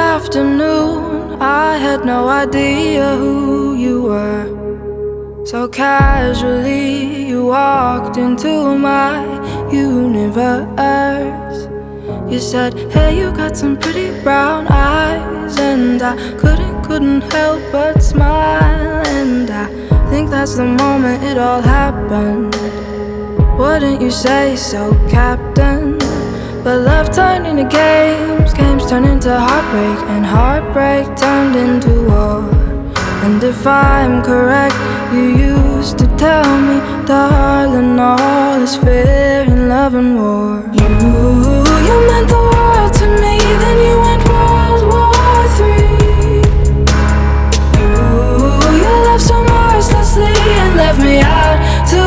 afternoon, I had no idea who you were. So casually you walked into my universe. You said, hey, you got some pretty brown eyes. And I couldn't help but smile. And I think that's the moment it all happened. Wouldn't you say so, Captain? But love turned into games, games turned into heartbreak, and heartbreak turned into war. And if I'm correct, you used to tell me, darling, all is fair in love and war. You meant the world to me, then you went World War III. You left so mercilessly and left me out to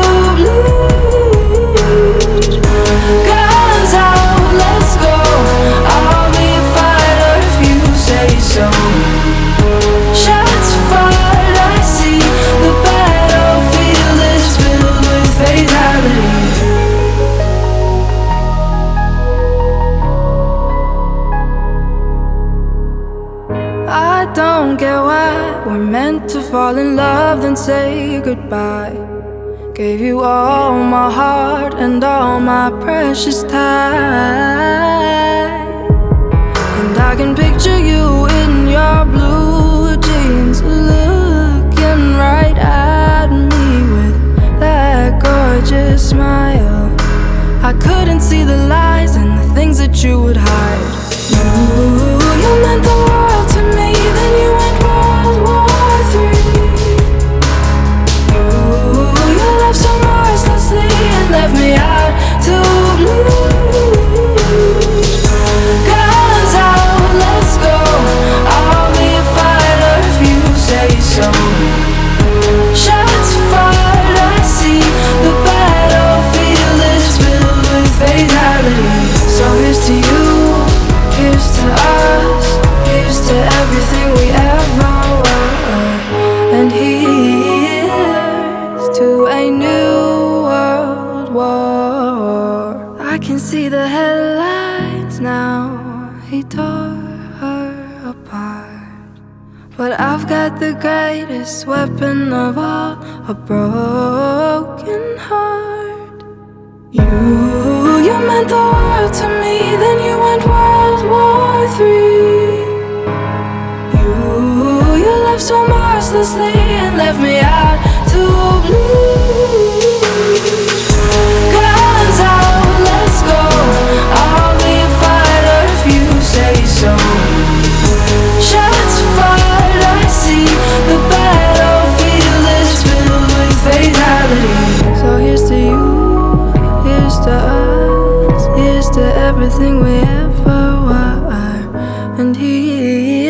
bleed. Guns out, let's go. I'll be a fighter if you say so. Shots fired, I see the battlefield is filled with fatality. I don't get why we're meant to fall in love then say goodbye. Gave you all my heart and all my precious time. And I can picture you in your blue jeans, looking right at me with that gorgeous smile. I couldn't see the lies and the things that you would hide. You meant the world to me, then you went World War III. You left so mercilessly and left me out to bleed. Guns out, let's go. I'll be a fighter if you say so. Shots fired, I see the battlefield is filled with fatality. So here's to you, here's to us, here's to everything we ever were, and here's to a new world war. I can see the headlines now, he tore her apart. But I've got the greatest weapon of all, a broken heart. You meant the world to me, then you went World War III. You left so mercilessly and left me out to bleed. Guns out, let's go. I'll be a fighter if you say so. Shots fired, I see the battlefield is filled with fatality. So here's to you, here's to us, here's to everything we ever were, and here